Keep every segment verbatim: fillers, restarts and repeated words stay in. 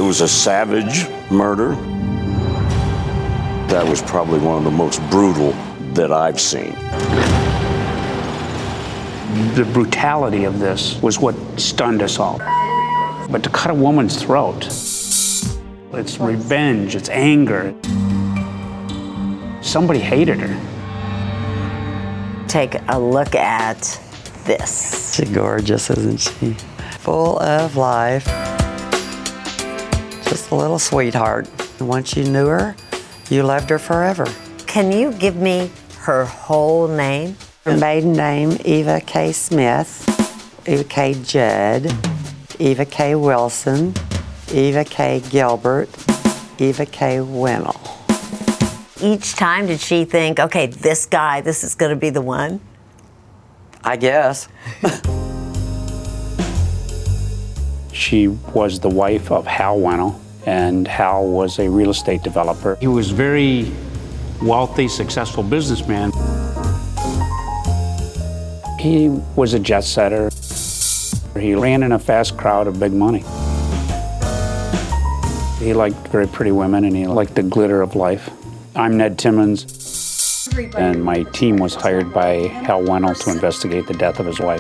was a savage murder. That was probably one of the most brutal that I've seen. The brutality of this was what stunned us all. But to cut a woman's throat, it's revenge, it's anger. Somebody hated her. Take a look at this. She's gorgeous, isn't she? Full of life. Just a little sweetheart. Once you knew her, you loved her forever. Can you give me her whole name? Her maiden name, Eva K. Smith, Eva K. Judd, Eva K. Wilson, Eva K. Gilbert, Eva K. Winnell. Each time did she think, okay, this guy, this is going to be the one? I guess. She was the wife of Hal Winnell, and Hal was a real estate developer. He was very wealthy, successful businessman. He was a jet setter. He ran in a fast crowd of big money. He liked very pretty women, and he liked the glitter of life. I'm Ned Timmons, and my team was hired by Hal Winnell to investigate the death of his wife.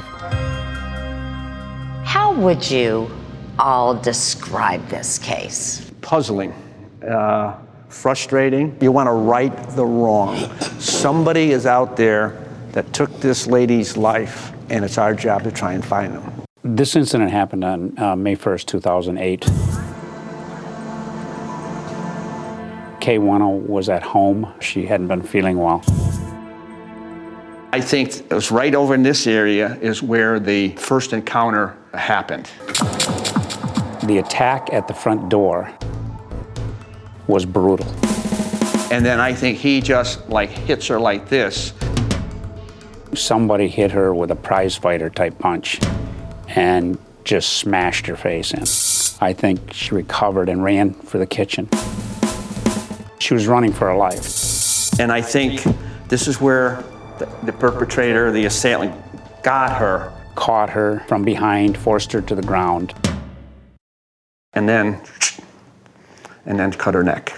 How would you all describe this case? Puzzling, uh, frustrating. You want to right the wrong. Somebody is out there that took this lady's life, and it's our job to try and find them. This incident happened on uh, May first, two thousand eight. Kay Winnell was at home. She hadn't been feeling well. I think it was right over in this area is where the first encounter happened. The attack at the front door was brutal. And then I think he just like hits her like this. Somebody hit her with a prize fighter type punch and just smashed her face in. I think she recovered and ran for the kitchen. She was running for her life. And I think this is where the, the perpetrator, the assailant, got her. Caught her from behind, forced her to the ground. And then, and then cut her neck.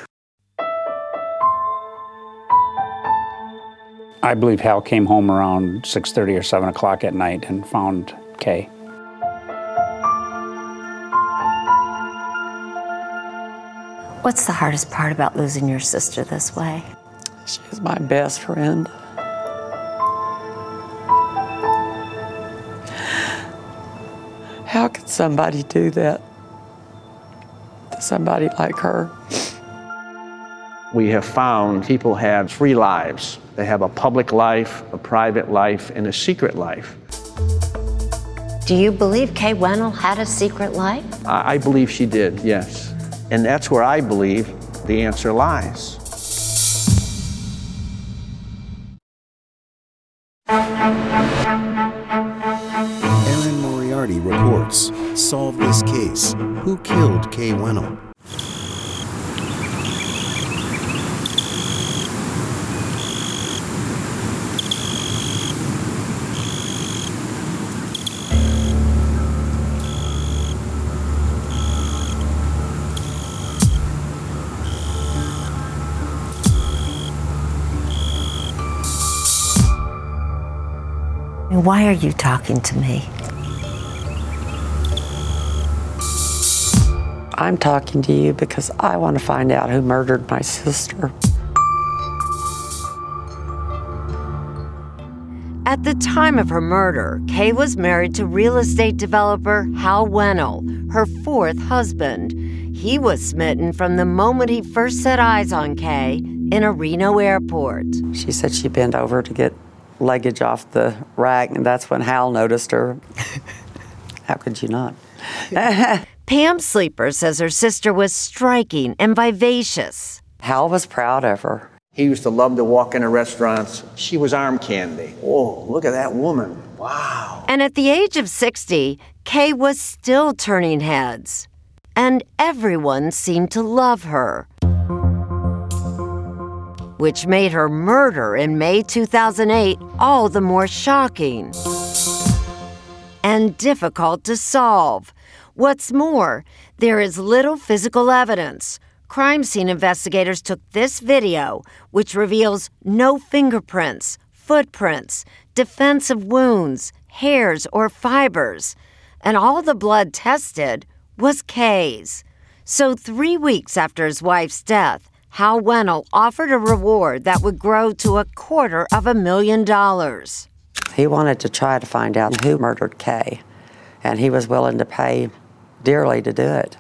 I believe Hal came home around six thirty or seven o'clock at night and found Kay. What's the hardest part about losing your sister this way? She's my best friend. How could somebody do that to somebody like her? We have found people have three lives. They have a public life, a private life, and a secret life. Do you believe Kay Winnell had a secret life? I, I believe she did, yes. And that's where I believe the answer lies. Erin Moriarty reports, Solve This Case. Who killed Kay Winnell? Why are you talking to me? I'm talking to you because I want to find out who murdered my sister. At the time of her murder, Kay was married to real estate developer Hal Winnell, her fourth husband. He was smitten from the moment he first set eyes on Kay in a Reno airport. She said she bent over to get luggage off the rack, and that's when Hal noticed her. How could you not? Pam Sleeper says her sister was striking and vivacious. Hal was proud of her. He used to love to walk into restaurants. She was arm candy. Oh, look at that woman. Wow. And at the age of sixty, Kay was still turning heads. And everyone seemed to love her, which made her murder in May two thousand eight all the more shocking and difficult to solve. What's more, There is little physical evidence. Crime scene investigators took this video, which reveals no fingerprints, footprints, defensive wounds, hairs, or fibers, and all the blood tested was Kay's. So three weeks after his wife's death, Hal Wennell offered a reward that would grow to a quarter of a million dollars. He wanted to try to find out who murdered Kay, and he was willing to pay dearly to do it.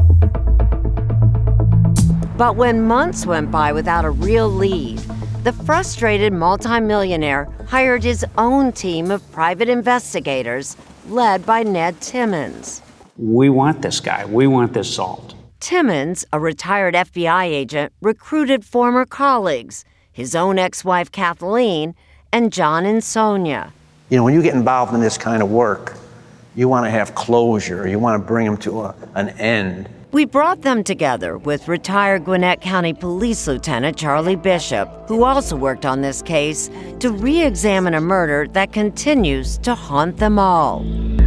But when months went by without a real lead, the frustrated multimillionaire hired his own team of private investigators led by Ned Timmons. We want this guy. We want this solved. Timmons, a retired F B I agent, recruited former colleagues, his own ex-wife Kathleen, and John and Sonia. You know, when you get involved in this kind of work, you want to have closure. You want to bring them to a, an end. We brought them together with retired Gwinnett County Police Lieutenant Charlie Bishop, who also worked on this case, to re-examine a murder that continues to haunt them all.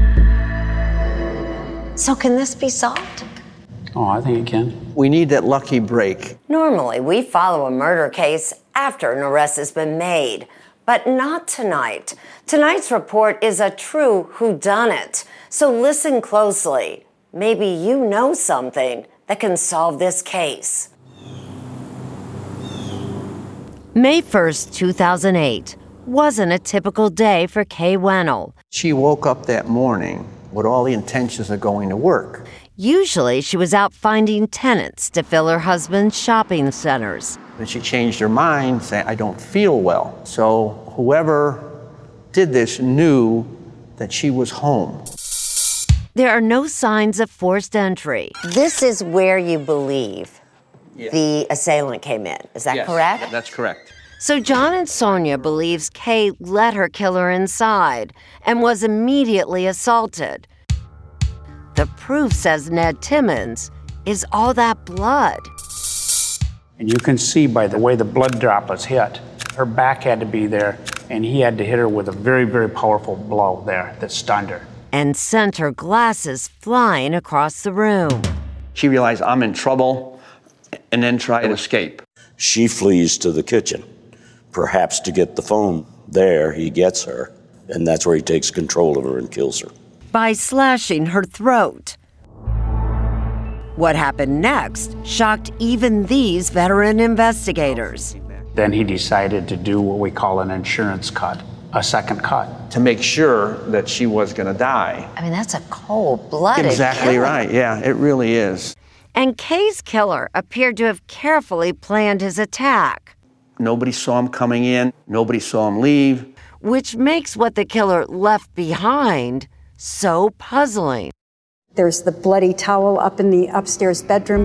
So can this be solved? Oh, I think it can. We need that lucky break. Normally, we follow a murder case after an arrest has been made, but not tonight. Tonight's report is a true whodunit, so listen closely. Maybe you know something that can solve this case. May first, two thousand eight, wasn't a typical day for Kay Wennell. She woke up that morning with all the intentions of going to work. Usually, she was out finding tenants to fill her husband's shopping centers. But she changed her mind, saying, I don't feel well. So whoever did this knew that she was home. There are no signs of forced entry. This is where you believe Yes. the assailant came in. Is that Yes, correct? That's correct. So John and Sonia believes Kay let her killer inside and was immediately assaulted. The proof, says Ned Timmons, is all that blood. And you can see by the way the blood droplets hit, her back had to be there, and he had to hit her with a very, very powerful blow there that stunned her. And sent her glasses flying across the room. She realized I'm in trouble and then tried to escape. She flees to the kitchen, perhaps to get the phone. There, he gets her, and that's where he takes control of her and kills her. By slashing her throat. What happened next shocked even these veteran investigators. Then he decided to do what we call an insurance cut, a second cut. To make sure that she was going to die. I mean, that's a cold-blooded Exactly killing. right. Yeah, it really is. And Kay's killer appeared to have carefully planned his attack, Nobody saw him coming in. Nobody saw him leave. which makes what the killer left behind so puzzling. There's the bloody towel up in the upstairs bedroom.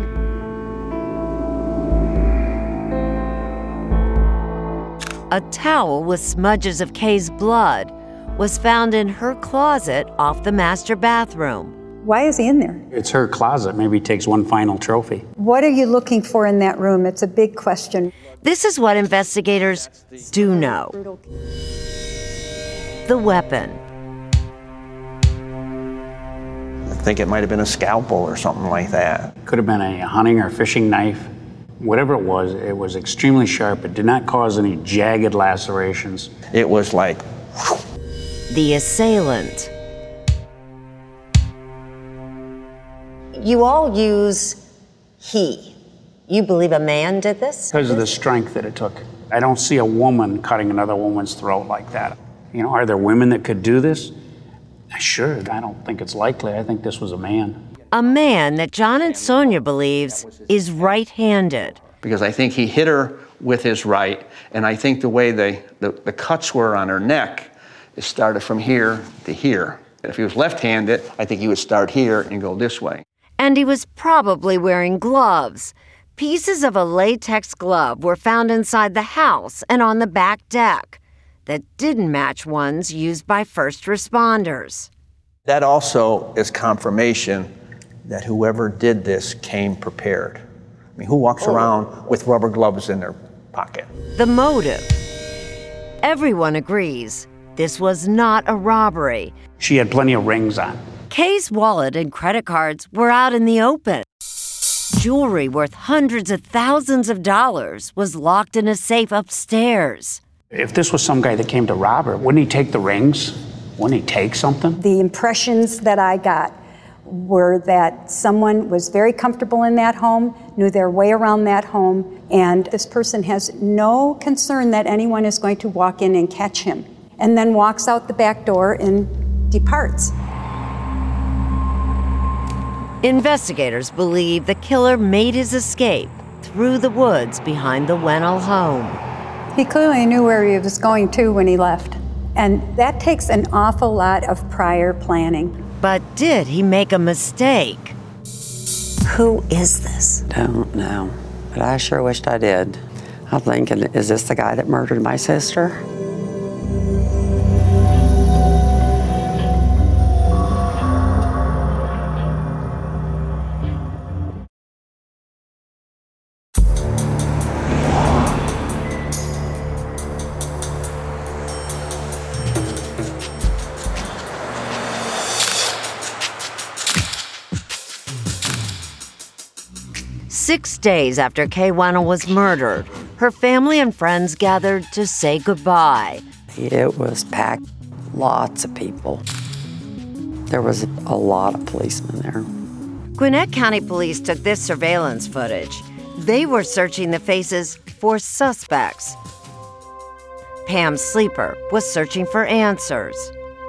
A towel with smudges of Kay's blood was found in her closet off the master bathroom. Why is he in there? It's her closet. Maybe he takes one final trophy. What are you looking for in that room? It's a big question. This is what investigators do know. The weapon. I think it might have been a scalpel or something like that. Could have been a hunting or fishing knife. Whatever it was, it was extremely sharp. It did not cause any jagged lacerations. It was like, The assailant. You all use he. You believe a man did this? Because of the strength that it took. I don't see a woman cutting another woman's throat like that. You know, are there women that could do this? Sure, I don't think it's likely. I think this was a man. A man that John and Sonia believes is right-handed. because I think he hit her with his right, and I think the way they, the, the cuts were on her neck, it started from here to here. If he was left-handed, I think he would start here and go this way. And he was probably wearing gloves. Pieces of a latex glove were found inside the house and on the back deck that didn't match ones used by first responders. That also is confirmation that whoever did this came prepared. I mean, who walks oh. around with rubber gloves in their pocket? The motive. Everyone agrees this was not a robbery. She had plenty of rings on. Kay's wallet and credit cards were out in the open. Jewelry worth hundreds of thousands of dollars was locked in a safe upstairs. If this was some guy that came to rob her, wouldn't he take the rings? Wouldn't he take something? The impressions that I got were that someone was very comfortable in that home, knew their way around that home, and this person has no concern that anyone is going to walk in and catch him, and then walks out the back door and departs. Investigators believe the killer made his escape through the woods behind the Wennell home. He clearly knew where he was going to when he left, and that takes an awful lot of prior planning. But did he make a mistake? Who is this? Don't know, but I sure wished I did. I'm thinking, is this the guy that murdered my sister? Six days after Kay Wennell was murdered, her family and friends gathered to say goodbye. It was packed, lots of people. There was a lot of policemen there. Gwinnett County Police took this surveillance footage. They were searching the faces for suspects. Pam Sleeper was searching for answers.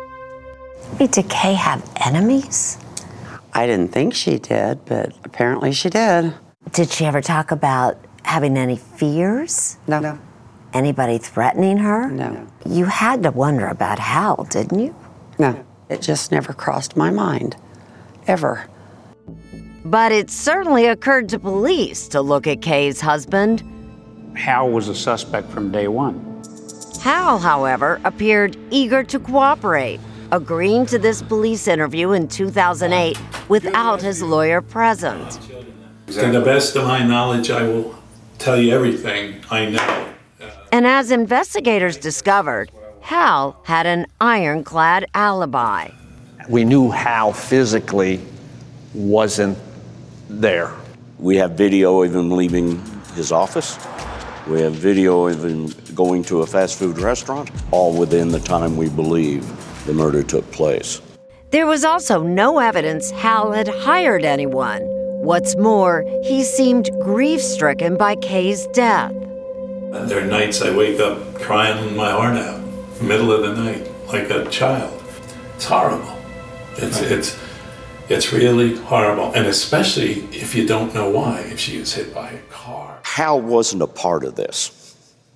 Did Kay have enemies? I didn't think she did, but apparently she did. Did she ever talk about having any fears? No. No. Anybody threatening her? No. You had to wonder about Hal, didn't you? No. It just never crossed my mind. Ever. But it certainly occurred to police to look at Kay's husband. Hal was a suspect from day one. Hal, however, appeared eager to cooperate, agreeing to this police interview in two thousand eight without his lawyer present. To the best of my knowledge, I will tell you everything I know. And as investigators discovered, Hal had an ironclad alibi. We knew Hal physically wasn't there. We have video of him leaving his office. We have video of him going to a fast food restaurant, all within the time we believe the murder took place. There was also no evidence Hal had hired anyone. What's more, he seemed grief-stricken by Kay's death. And there are nights I wake up crying my heart out, middle of the night, like a child. It's horrible. It's it's it's really horrible, and especially if you don't know why, if she was hit by a car. Hal wasn't a part of this,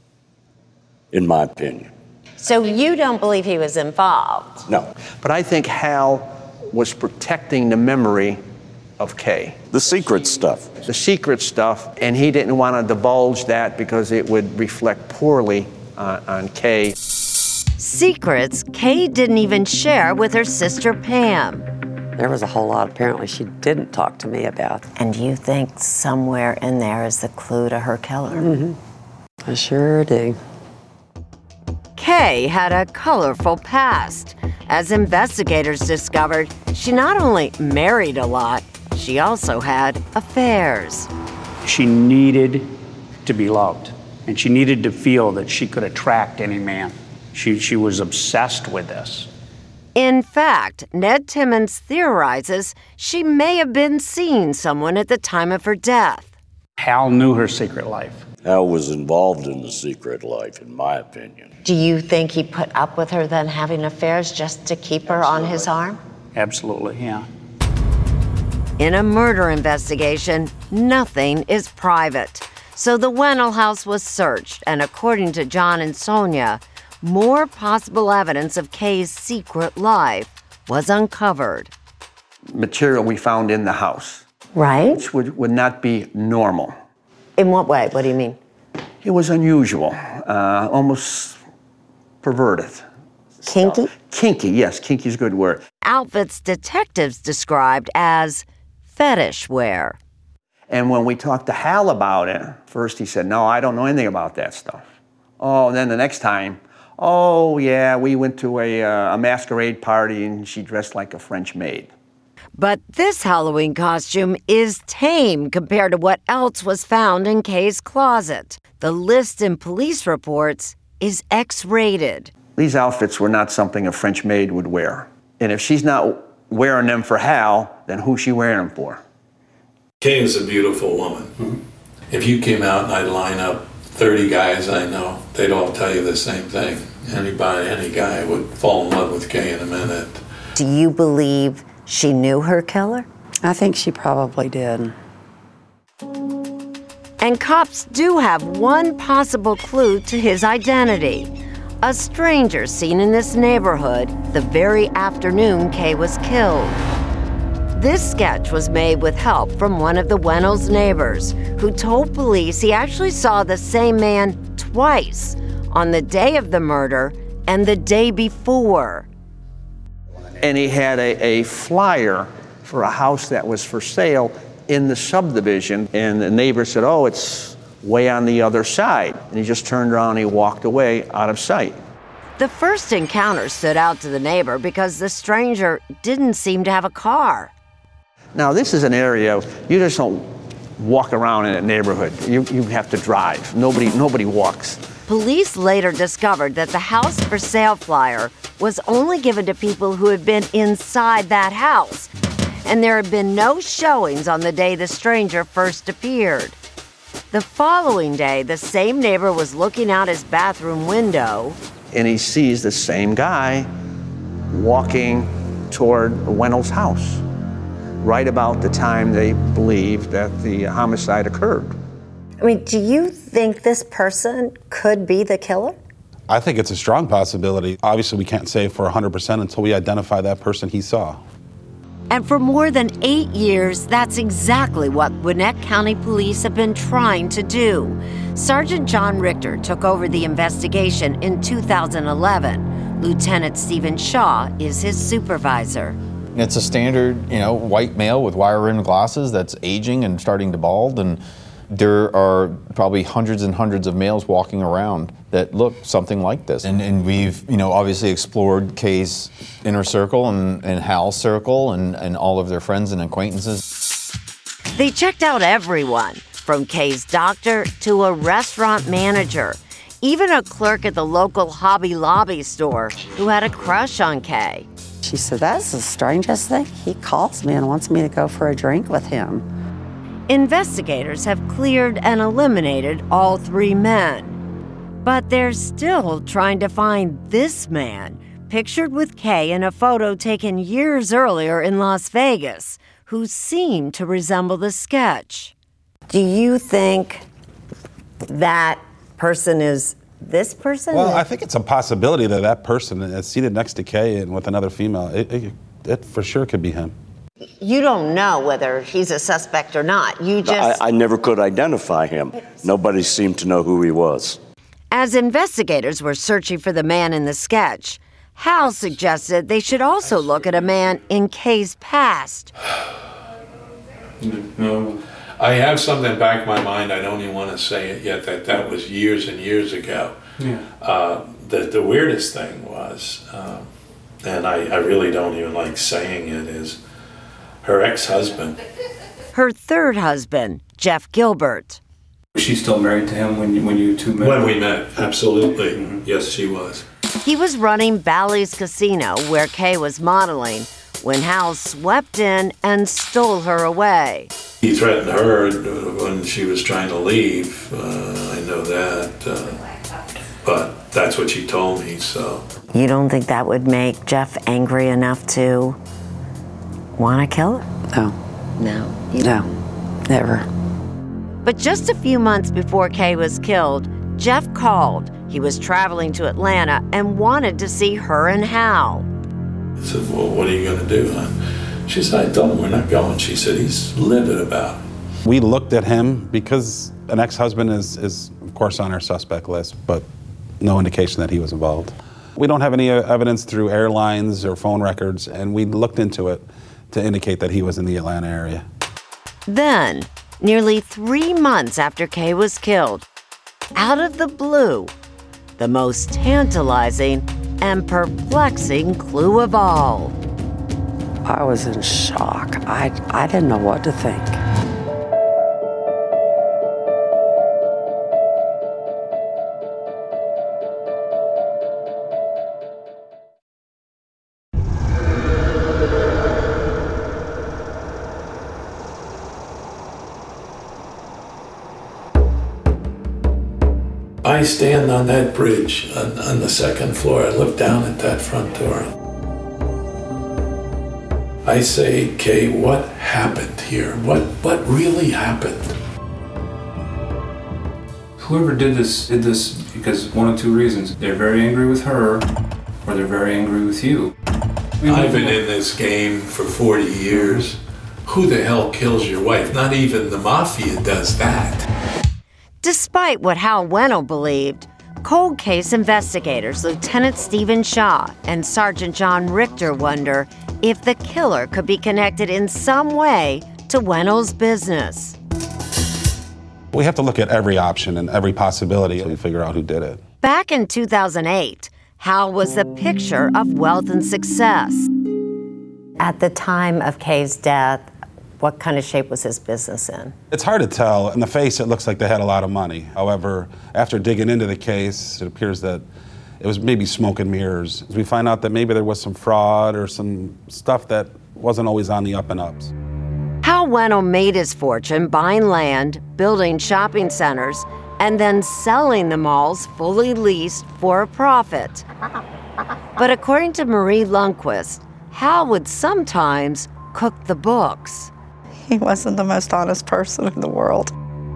in my opinion. So you don't believe he was involved? No. But I think Hal was protecting the memory of Kay. The secret stuff. The secret stuff, and he didn't want to divulge that because it would reflect poorly uh, on Kay. Secrets Kay didn't even share with her sister Pam. There was a whole lot apparently she didn't talk to me about. And you think somewhere in there is the clue to her killer? Mm-hmm. I sure do. Kay had a colorful past. As investigators discovered, she not only married a lot, she also had affairs. She needed to be loved, and she needed to feel that she could attract any man. She, she was obsessed with this. In fact, Ned Timmons theorizes she may have been seeing someone at the time of her death. Hal knew her secret life. Hal was involved in the secret life, in my opinion. Do you think he put up with her then having affairs just to keep her Absolutely. on his arm? Absolutely, yeah. In a murder investigation, nothing is private. So the Wennell house was searched, and according to John and Sonia, more possible evidence of Kay's secret life was uncovered. Material we found in the house. Right. Which would, would not be normal. In what way? What do you mean? It was unusual, uh, almost perverted. Kinky? Stuff. Kinky, yes, kinky is a good word. Outfits detectives described as fetish wear. And when we talked to Hal about it, first he said, no, I don't know anything about that stuff. Oh, and then the next time, Oh, yeah, we went to a, uh, a masquerade party and she dressed like a French maid. But this Halloween costume is tame compared to what else was found in Kay's closet. The list in police reports is X-rated. These outfits were not something a French maid would wear. And if she's not wearing them for Hal, then who's she wearing them for? Kay is a beautiful woman. Mm-hmm. If you came out and I'd line up thirty guys I know, they'd all tell you the same thing. Anybody, any guy would fall in love with Kay in a minute. Do you believe she knew her killer? I think she probably did. And cops do have one possible clue to his identity. A stranger seen in this neighborhood the very afternoon Kay was killed. This sketch was made with help from one of the Wennels' neighbors, who told police he actually saw the same man twice, on the day of the murder and the day before. And he had a, a flyer for a house that was for sale in the subdivision, and the neighbor said, oh, it's way on the other side. And he just turned around and he walked away out of sight. The first encounter stood out to the neighbor because the stranger didn't seem to have a car. Now, this is an area, you just don't walk around in a neighborhood. You, you have to drive. Nobody, nobody walks. Police later discovered that the house for sale flyer was only given to people who had been inside that house, and there had been no showings on the day the stranger first appeared. The following day, the same neighbor was looking out his bathroom window, and he sees the same guy walking toward Wennels' house, right about the time they believed that the homicide occurred. I mean, do you think this person could be the killer? I think it's a strong possibility. Obviously, we can't say for one hundred percent until we identify that person he saw. And for more than eight years, that's exactly what Gwinnett County Police have been trying to do. Sergeant John Richter took over the investigation in two thousand eleven. Lieutenant Stephen Shaw is his supervisor. It's a standard, you know, white male with wire-rimmed glasses that's aging and starting to bald, and there are probably hundreds and hundreds of males walking around that look something like this. And, and we've, you know, obviously explored Kay's inner circle and, and Hal's circle and, and all of their friends and acquaintances. They checked out everyone, from Kay's doctor to a restaurant manager, even a clerk at the local Hobby Lobby store who had a crush on Kay. She said, that's the strangest thing. He calls me and wants me to go for a drink with him. Investigators have cleared and eliminated all three men. But they're still trying to find this man, pictured with Kay in a photo taken years earlier in Las Vegas, who seemed to resemble the sketch. Do you think that person is this person? Well, I think it's a possibility that that person is seated next to Kay and with another female. It, it, it for sure could be him. You don't know whether he's a suspect or not. You just... I, I never could identify him. Nobody seemed to know who he was. As investigators were searching for the man in the sketch, Hal suggested they should also look at a man in Kay's past. No, I have something back in my mind. I don't even want to say it yet. That that was years and years ago. Yeah. Uh, the the weirdest thing was, uh, and I, I really don't even like saying it, is her ex-husband. Her third husband, Jeff Gilbert. Was she still married to him when you, when you two met? When we met, absolutely. Mm-hmm. Yes, she was. He was running Bally's Casino, where Kay was modeling, when Hal swept in and stole her away. He threatened her when she was trying to leave. Uh, I know that. Uh, but that's what she told me, so. You don't think that would make Jeff angry enough to want to kill her? No. No. No. Never. But just a few months before Kay was killed, Jeff called. He was traveling to Atlanta and wanted to see her and Hal. I said, well, what are you going to do, huh? She said, I told him we're not going. She said, he's livid about it. We looked at him because an ex-husband is, is, of course, on our suspect list, but no indication that he was involved. We don't have any evidence through airlines or phone records, and we looked into it to indicate that he was in the Atlanta area. Then, nearly three months after Kay was killed, out of the blue, the most tantalizing and perplexing clue of all. I was in shock. I, I didn't know what to think. I stand on that bridge on, on the second floor. I look down at that front door. I say, Kay, what happened here? What what really happened? Whoever did this did this because one of two reasons. They're very angry with her, or they're very angry with you. I've been in this game for forty years. Who the hell kills your wife? Not even the mafia does that. Despite what Hal Wennell believed, cold case investigators Lieutenant Stephen Shaw and Sergeant John Richter wonder if the killer could be connected in some way to Wennell's business. We have to look at every option and every possibility to figure out who did it. Back in two thousand eight, Hal was the picture of wealth and success. At the time of Kay's death, what kind of shape was his business in? It's hard to tell. In the face, it looks like they had a lot of money. However, after digging into the case, it appears that it was maybe smoke and mirrors. We find out that maybe there was some fraud or some stuff that wasn't always on the up and ups. Hal Wennell made his fortune buying land, building shopping centers, and then selling the malls fully leased for a profit. But according to Marie Lundquist, Hal would sometimes cook the books. He wasn't the most honest person in the world.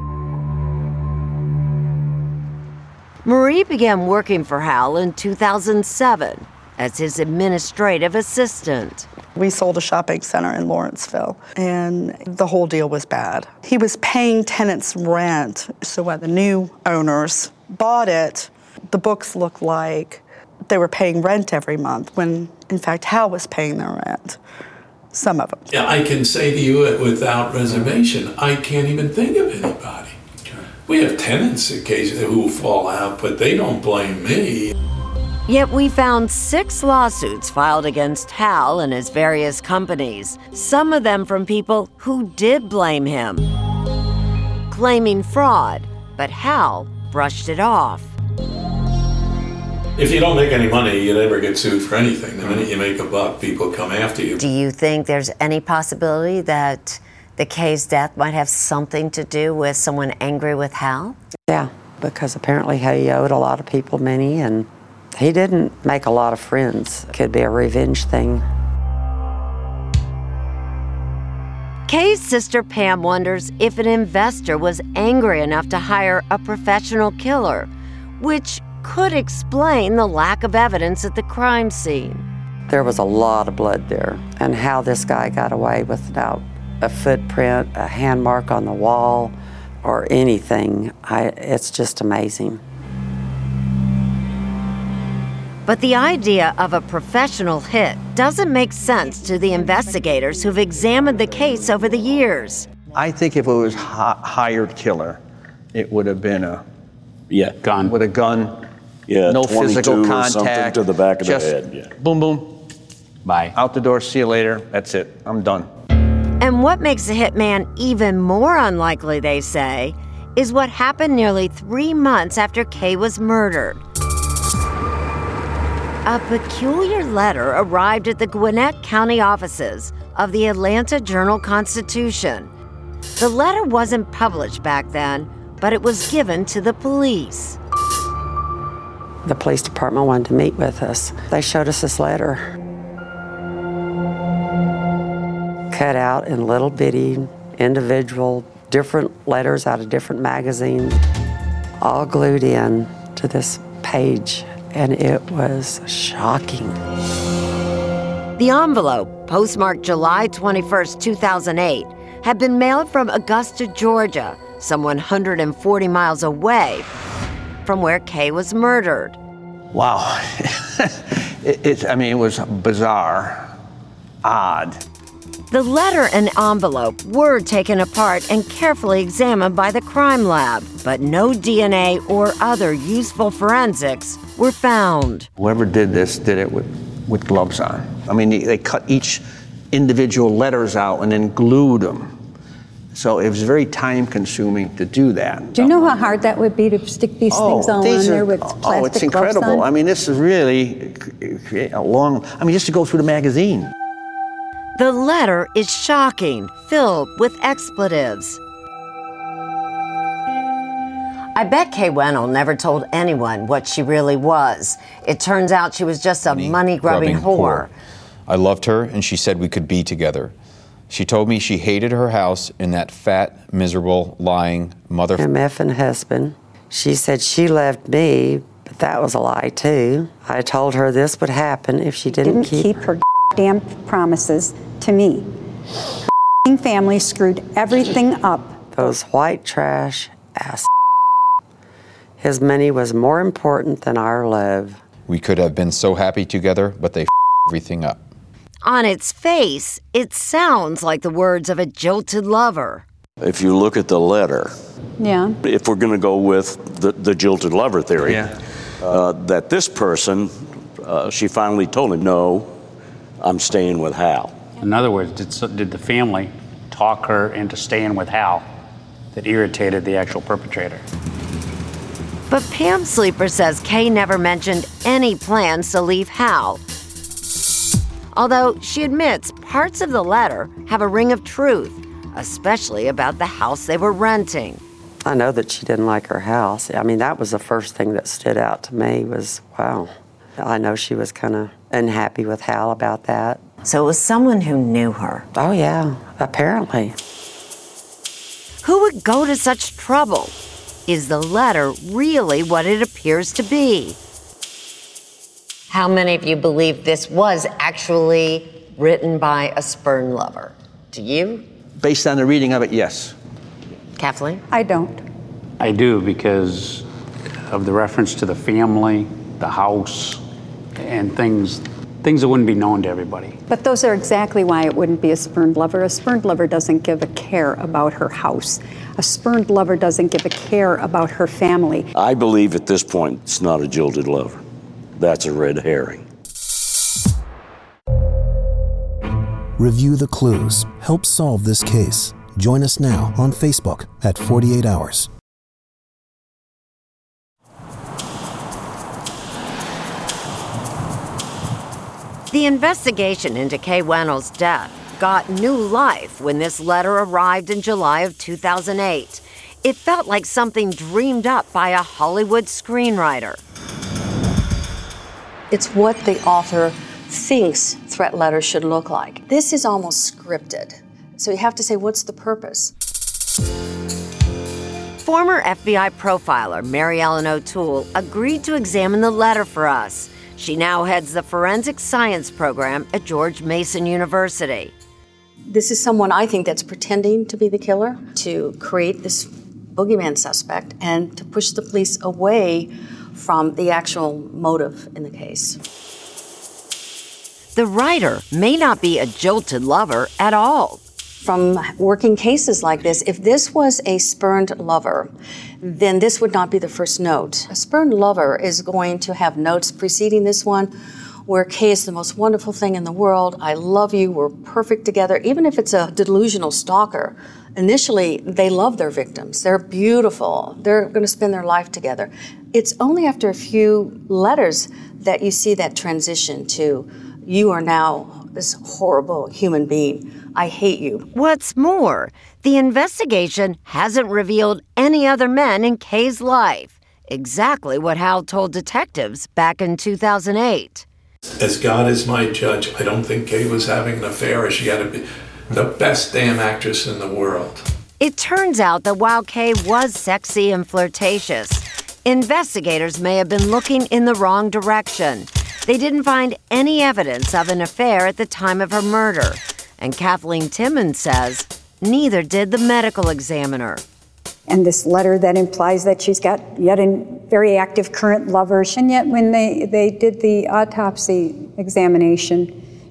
Marie began working for Hal in two thousand seven as his administrative assistant. We sold a shopping center in Lawrenceville, and the whole deal was bad. He was paying tenants rent, so when the new owners bought it, the books looked like they were paying rent every month, when in fact Hal was paying their rent. Some of them. Yeah, I can say to you without reservation, I can't even think of anybody. We have tenants occasionally who fall out, but they don't blame me. Yet we found six lawsuits filed against Hal and his various companies, some of them from people who did blame him, claiming fraud, but Hal brushed it off. If you don't make any money, you never get sued for anything. The minute you make a buck, people come after you. Do you think there's any possibility that the Kay's death might have something to do with someone angry with Hal? Yeah, because apparently he owed a lot of people money, and he didn't make a lot of friends. Could be a revenge thing. Kay's sister Pam wonders if an investor was angry enough to hire a professional killer, which could explain the lack of evidence at the crime scene. There was a lot of blood there, and how this guy got away without a footprint, a hand mark on the wall, or anything, I, it's just amazing. But the idea of a professional hit doesn't make sense to the investigators who've examined the case over the years. I think if it was hi- hired killer, it would have been a Yeah. Gun. with a gun. Yeah, No physical twenty-two or something contact. to the back of the just head, yeah. Boom, boom, Bye. out the door, see you later, that's it, I'm done. And what makes the hitman even more unlikely, they say, is what happened nearly three months after Kay was murdered. A peculiar letter arrived at the Gwinnett County offices of the Atlanta Journal-Constitution. The letter wasn't published back then, but it was given to the police. The police department wanted to meet with us. They showed us this letter. Cut out in little bitty, individual, different letters out of different magazines, all glued in to this page, and it was shocking. The envelope, postmarked July twenty-first, two thousand eight, had been mailed from Augusta, Georgia, some one hundred forty miles away from where Kay was murdered. Wow. it, it, I mean, it was bizarre, odd. The letter and envelope were taken apart and carefully examined by the crime lab, but no D N A or other useful forensics were found. Whoever did this did it with, with gloves on. I mean, they, they cut each individual letters out and then glued them. So it was very time-consuming to do that. Do you know how hard that would be to stick these oh, things all these on are, there with plastic Oh, it's incredible. gloves on? I mean, this is really a long, I mean, just to go through the magazine. The letter is shocking, filled with expletives. I bet Kay Wennell never told anyone what she really was. It turns out she was just a money-grubbing whore. I loved her, and she said we could be together. She told me she hated her house and that fat, miserable, lying mother. M F and husband. She said she loved me, but that was a lie too. I told her this would happen if she didn't, Didn't keep her damn promises to me. Her family screwed everything up. Those white trash ass. His money was more important than our love. We could have been so happy together, but they f everything up. On its face, it sounds like the words of a jilted lover. If you look at the letter, Yeah. if we're going to go with the, the jilted lover theory, Yeah. uh, that this person, uh, she finally told him, no, I'm staying with Hal. In other words, did, did the family talk her into staying with Hal that irritated the actual perpetrator? But Pam Sleeper says Kay never mentioned any plans to leave Hal. Although she admits parts of the letter have a ring of truth, especially about the house they were renting. I know that she didn't like her house. I mean, that was the first thing that stood out to me was, wow. I know she was kind of unhappy with Hal about that. So it was someone who knew her. Oh, yeah, apparently. Who would go to such trouble? Is the letter really what it appears to be? How many of you believe this was actually written by a spurn lover? Do you? Based on the reading of it, yes. Kathleen? I don't. I do, because of the reference to the family, the house, and things things that wouldn't be known to everybody. But those are exactly why it wouldn't be a spurned lover. A spurned lover doesn't give a care about her house. A spurned lover doesn't give a care about her family. I believe at this point it's not a jilted lover. That's a red herring. Review the clues. Help solve this case. Join us now on Facebook at forty-eight hours. The investigation into Kay Wennell's death got new life when this letter arrived in July of two thousand eight. It felt like something dreamed up by a Hollywood screenwriter. It's what the author thinks threat letters should look like. This is almost scripted. So you have to say, what's the purpose? Former F B I profiler Mary Ellen O'Toole agreed to examine the letter for us. She now heads the forensic science program at George Mason University. This is someone I think that's pretending to be the killer, to create this boogeyman suspect, and to push the police away from the actual motive in the case. The writer may not be a jilted lover at all. From working cases like this, if this was a spurned lover, then this would not be the first note. A spurned lover is going to have notes preceding this one where Kay is the most wonderful thing in the world. I love you. We're perfect together. Even if it's a delusional stalker, initially they love their victims. They're beautiful. They're going to spend their life together. It's only after a few letters that you see that transition to, you are now this horrible human being. I hate you. What's more, the investigation hasn't revealed any other men in Kay's life. Exactly what Hal told detectives back in two thousand eight. As God is my judge, I don't think Kay was having an affair. She had to be the best damn actress in the world. It turns out that while Kay was sexy and flirtatious, investigators may have been looking in the wrong direction. They didn't find any evidence of an affair at the time of her murder. And Kathleen Timmons says neither did the medical examiner. And this letter that implies that she's got yet a very active current lover. And yet when they, they did the autopsy examination,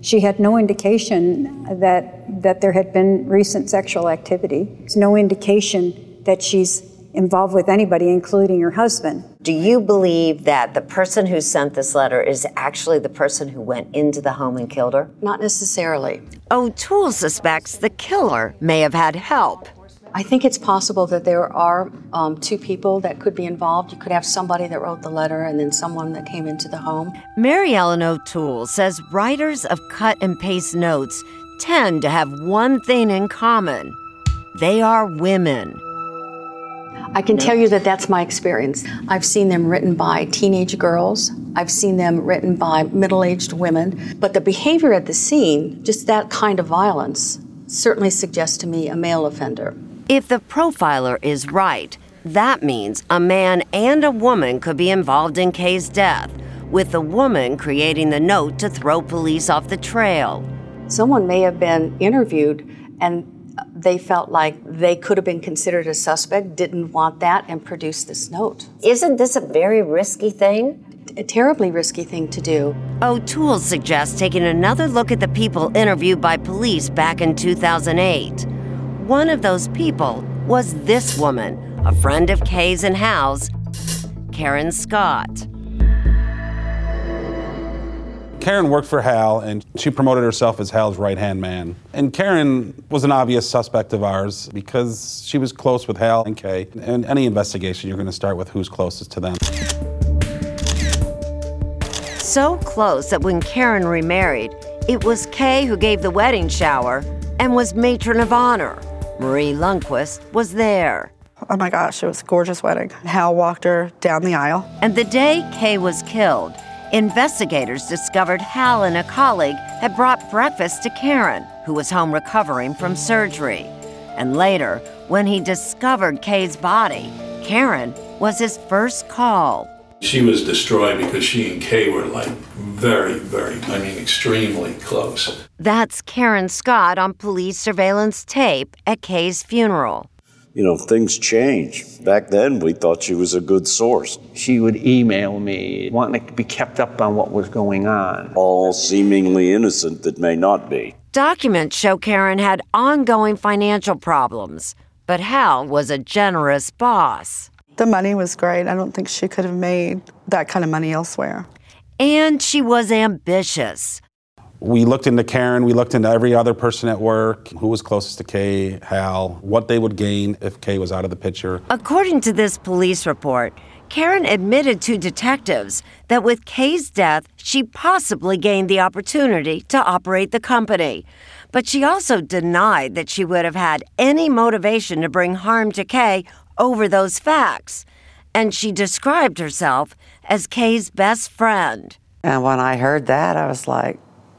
She had no indication that, that there had been recent sexual activity. There's no indication that she's involved with anybody, including her husband. Do you believe that the person who sent this letter is actually the person who went into the home and killed her? Not necessarily. O'Toole suspects the killer may have had help. I think it's possible that there are um, two people that could be involved. You could have somebody that wrote the letter and then someone that came into the home. Mary Ellen O'Toole says writers of cut and paste notes tend to have one thing in common. They are women. I can tell you that that's my experience. I've seen them written by teenage girls. I've seen them written by middle-aged women. But the behavior at the scene, just that kind of violence, certainly suggests to me a male offender. If the profiler is right, that means a man and a woman could be involved in Kay's death, with the woman creating the note to throw police off the trail. Someone may have been interviewed and they felt like they could have been considered a suspect, didn't want that, and produced this note. Isn't this a very risky thing? A terribly risky thing to do. O'Toole suggests taking another look at the people interviewed by police back in two thousand eight. One of those people was this woman, a friend of Kay's and Hal's, Karen Scott. Karen worked for Hal, and she promoted herself as Hal's right-hand man. And Karen was an obvious suspect of ours because she was close with Hal and Kay. In any investigation, you're going to start with who's closest to them. So close that when Karen remarried, it was Kay who gave the wedding shower and was matron of honor. Marie Lundquist was there. Oh my gosh, it was a gorgeous wedding. Hal walked her down the aisle. And the day Kay was killed, investigators discovered Hal and a colleague had brought breakfast to Karen, who was home recovering from surgery. And later, when he discovered Kay's body, Karen was his first call. She was destroyed because she and Kay were like very, very, I mean, extremely close. That's Karen Scott on police surveillance tape at Kay's funeral. You know, things change. Back then, we thought she was a good source. She would email me, wanting to be kept up on what was going on. All seemingly innocent that may not be. Documents show Karen had ongoing financial problems, but Hal was a generous boss. The money was great. I don't think she could have made that kind of money elsewhere. And she was ambitious. We looked into Karen, we looked into every other person at work, who was closest to Kay, Hal, what they would gain if Kay was out of the picture. According to this police report, Karen admitted to detectives that with Kay's death, she possibly gained the opportunity to operate the company. But she also denied that she would have had any motivation to bring harm to Kay over those facts. And she described herself as Kay's best friend. And when I heard that, I was like,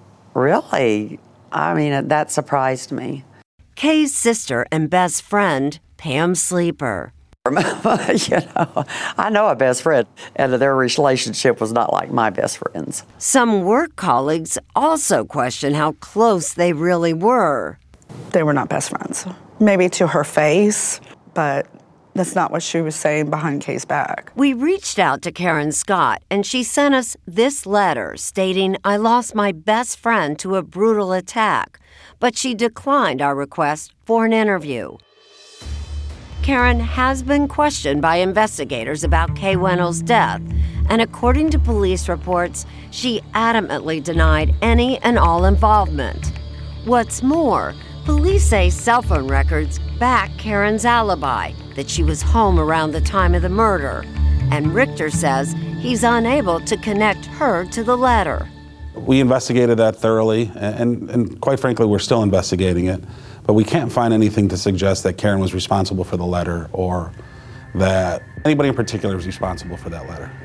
really? I mean, that surprised me. Kay's sister and best friend, Pam Sleeper. you know, I know a best friend, and their relationship was not like my best friend's. Some work colleagues also question how close they really were. They were not best friends. Maybe to her face, but that's not what she was saying behind Kay's back. We reached out to Karen Scott, and she sent us this letter stating, "I lost my best friend to a brutal attack," but she declined our request for an interview. Karen has been questioned by investigators about Kay Wennell's death, and according to police reports, she adamantly denied any and all involvement. What's more, police say cell phone records back Karen's alibi, that she was home around the time of the murder, and Richter says he's unable to connect her to the letter. We investigated that thoroughly, and, and quite frankly, we're still investigating it, but we can't find anything to suggest that Karen was responsible for the letter or that anybody in particular was responsible for that letter.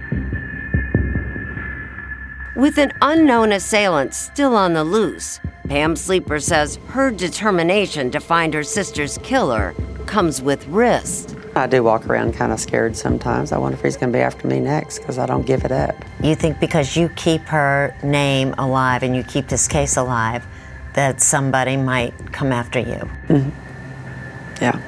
With an unknown assailant still on the loose, Pam Sleeper says her determination to find her sister's killer comes with risk. I do walk around kind of scared sometimes. I wonder if he's going to be after me next because I don't give it up. You think because you keep her name alive and you keep this case alive, that somebody might come after you? Mm-hmm. Yeah.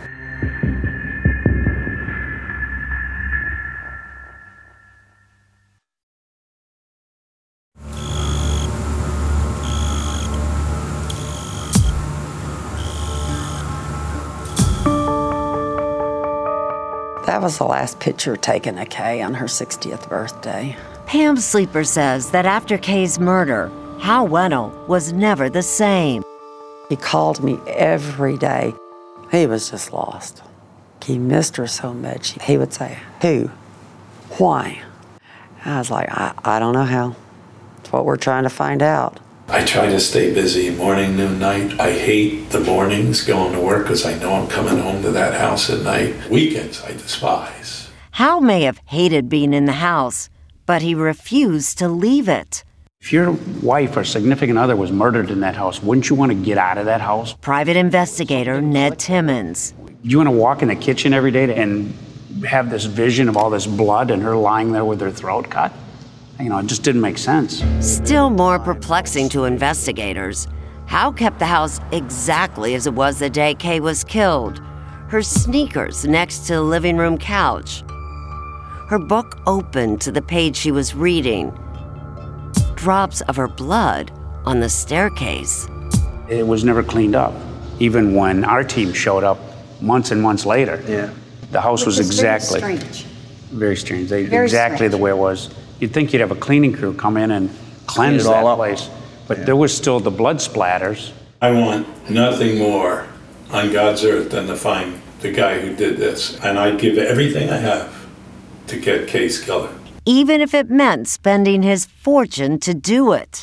That was the last picture taken of Kay on her sixtieth birthday. Pam Sleeper says that after Kay's murder, Hal Wennell was never the same. He called me every day. He was just lost. He missed her so much. He would say, who? Why? I was like, I, I don't know, Hal. It's what we're trying to find out. I try to stay busy morning, noon, night. I hate the mornings going to work because I know I'm coming home to that house at night. Weekends I despise. Hal may have hated being in the house, but he refused to leave it. If your wife or significant other was murdered in that house, wouldn't you want to get out of that house? Private investigator Ned Timmons. You want to walk in the kitchen every day and have this vision of all this blood and her lying there with her throat cut? You know, it just didn't make sense. Still more perplexing to investigators, Hal kept the house exactly as it was the day Kay was killed. Her sneakers next to the living room couch. Her book open to the page she was reading. Drops of her blood on the staircase. It was never cleaned up. Even when our team showed up months and months later, yeah. the house Which was is exactly very strange. Very strange. They, Very exactly strange. the way it was. You'd think you'd have a cleaning crew come in and cleanse it all that up. place, but yeah. there was still the blood splatters. I want nothing more on God's earth than to find the guy who did this, and I'd give everything I have to get Kay's killer. Even if it meant spending his fortune to do it.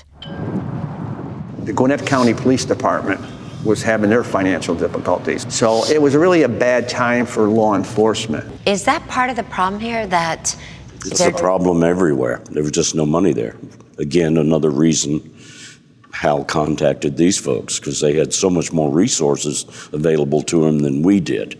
The Gwinnett County Police Department was having their financial difficulties. So it was really a bad time for law enforcement. Is that part of the problem here, that It's a problem everywhere. There was just no money there. Again, another reason Hal contacted these folks, because they had so much more resources available to him than we did.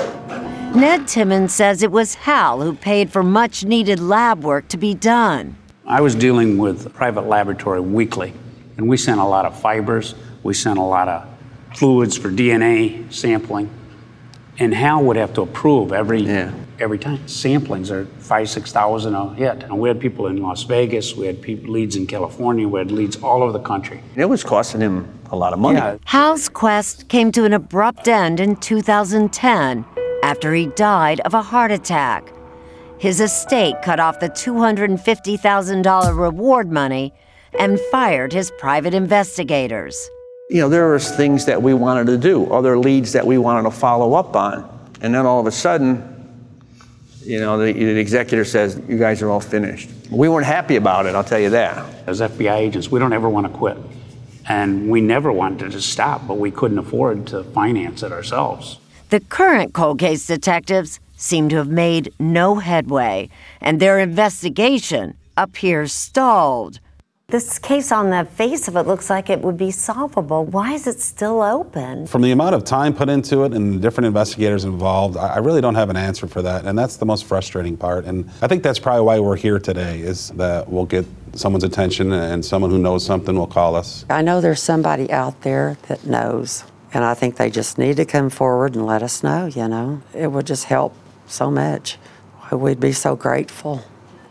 Ned Timmons says it was Hal who paid for much needed lab work to be done. I was dealing with a private laboratory weekly, and we sent a lot of fibers, we sent a lot of fluids for D N A sampling, and Hal would have to approve every yeah. every time. Samplings are five, six thousand a hit. And we had people in Las Vegas, we had people, leads in California, we had leads all over the country. It was costing him a lot of money. Yeah. Hal's quest came to an abrupt end in two thousand ten after he died of a heart attack. His estate cut off the two hundred fifty thousand dollars reward money and fired his private investigators. You know, there was things that we wanted to do, other leads that we wanted to follow up on. And then all of a sudden, you know, the, the executive says, you guys are all finished. We weren't happy about it, I'll tell you that. As F B I agents, we don't ever want to quit. And we never wanted to stop, but we couldn't afford to finance it ourselves. The current cold case detectives seem to have made no headway, and their investigation appears stalled. This case, on the face of it, looks like it would be solvable. Why is it still open? From the amount of time put into it and the different investigators involved, I really don't have an answer for that, and that's the most frustrating part. And I think that's probably why we're here today, is that we'll get someone's attention and someone who knows something will call us. I know there's somebody out there that knows, and I think they just need to come forward and let us know, you know. It would just help so much. We'd be so grateful.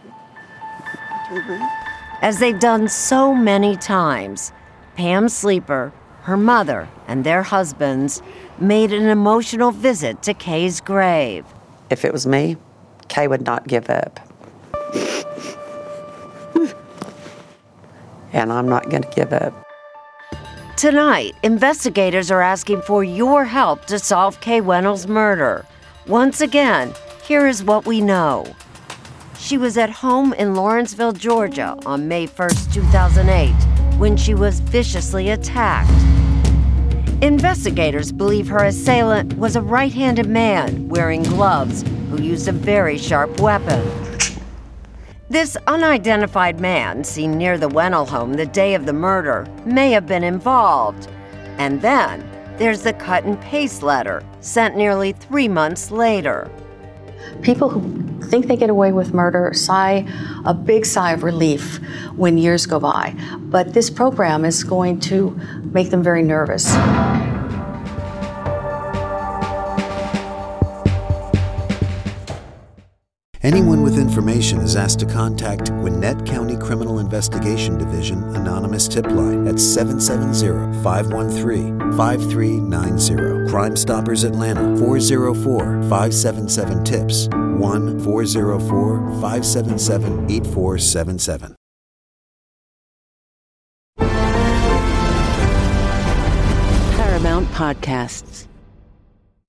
As they've done so many times, Pam Sleeper, her mother, and their husbands made an emotional visit to Kay's grave. If it was me, Kay would not give up. And I'm not going to give up. Tonight, investigators are asking for your help to solve Kay Wennell's murder. Once again, here is what we know. She was at home in Lawrenceville, Georgia on May first, two thousand eight, when she was viciously attacked. Investigators believe her assailant was a right-handed man wearing gloves who used a very sharp weapon. This unidentified man, seen near the Wennell home the day of the murder, may have been involved. And then there's the cut and paste letter sent nearly three months later. People who think they get away with murder sigh a big sigh of relief when years go by. But this program is going to make them very nervous. Anyone with information information is asked to contact Gwinnett County Criminal Investigation Division Anonymous Tip Line at seven seven zero, five one three, five three nine zero. Crime Stoppers Atlanta, four oh four, five seven seven, TIPS, one four oh four, five seven seven, eight four seven seven. Paramount Podcasts.